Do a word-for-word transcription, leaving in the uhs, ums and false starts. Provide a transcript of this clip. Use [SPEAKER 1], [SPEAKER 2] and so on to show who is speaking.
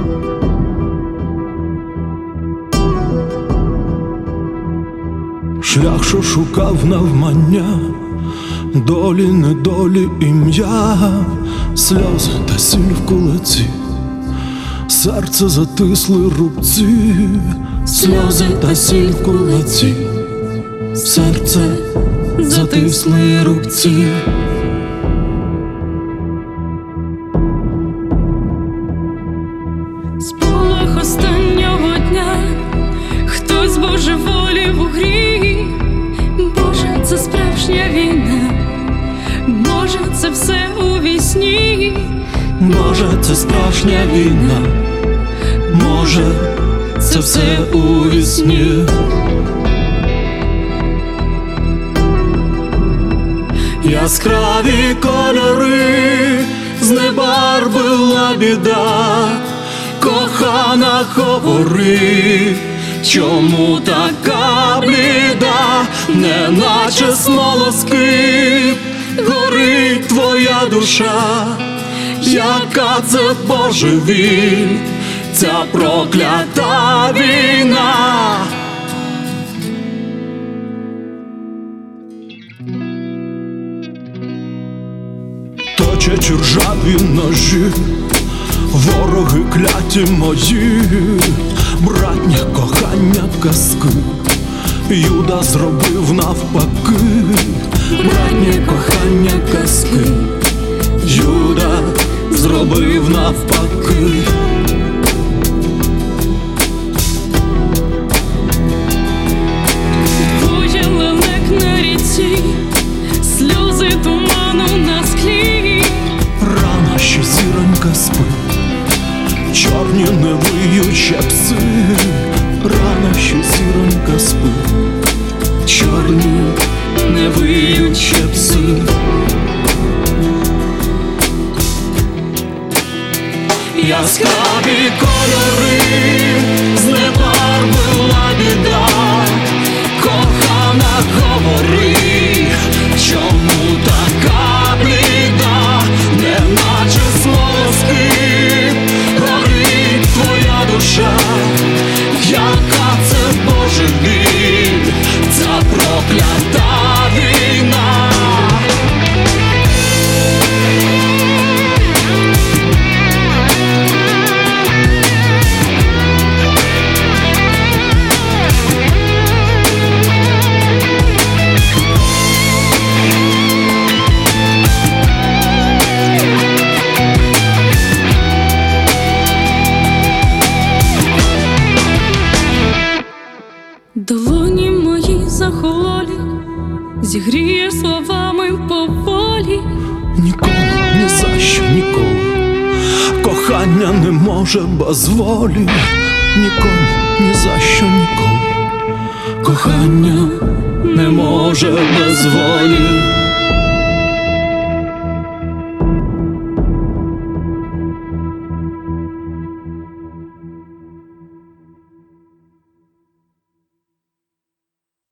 [SPEAKER 1] Шлях, що шукав навмання, долі, недолі, ім'я, сльози та сіль в кулаці, серце затисли рубці, сльози та сіль в кулаці, серце затисли рубці.
[SPEAKER 2] Сполох останнього дня, хтось божеволів у грі. Боже, це справжня війна, Боже, це все у вісні.
[SPEAKER 1] Може, це справжня війна, може, це все у вісні. Яскраві кольори знебарвила біда, кохана, говори, чому така бліда, неначе смолоскип горить твоя душа, яка це божевіль, ця проклята війна. Точать ржаві ножі, вороги кляті мої, братнє кохання казки, Юда зробив навпаки, братнє кохання казки, Юда зробив навпаки.
[SPEAKER 2] Двоє лелек на ріці, сльози туману на склі.
[SPEAKER 1] Рано ще зіронька спить, чорні не виючі пси. Рано ще зіронька спить, чорні не виючі пси. Яскраві кольори знебарвила біда, кохана, говори, чому така бліда, неначе смолоскип горить твоя душа, яка це божевіль, ця проклята війна.
[SPEAKER 2] Долоні мої захололі, зігріє словами поволі.
[SPEAKER 1] Ніколи, ні за що, ніколи, кохання не може без волі. Ніколи, ні за що, ніколи, кохання не може без волі.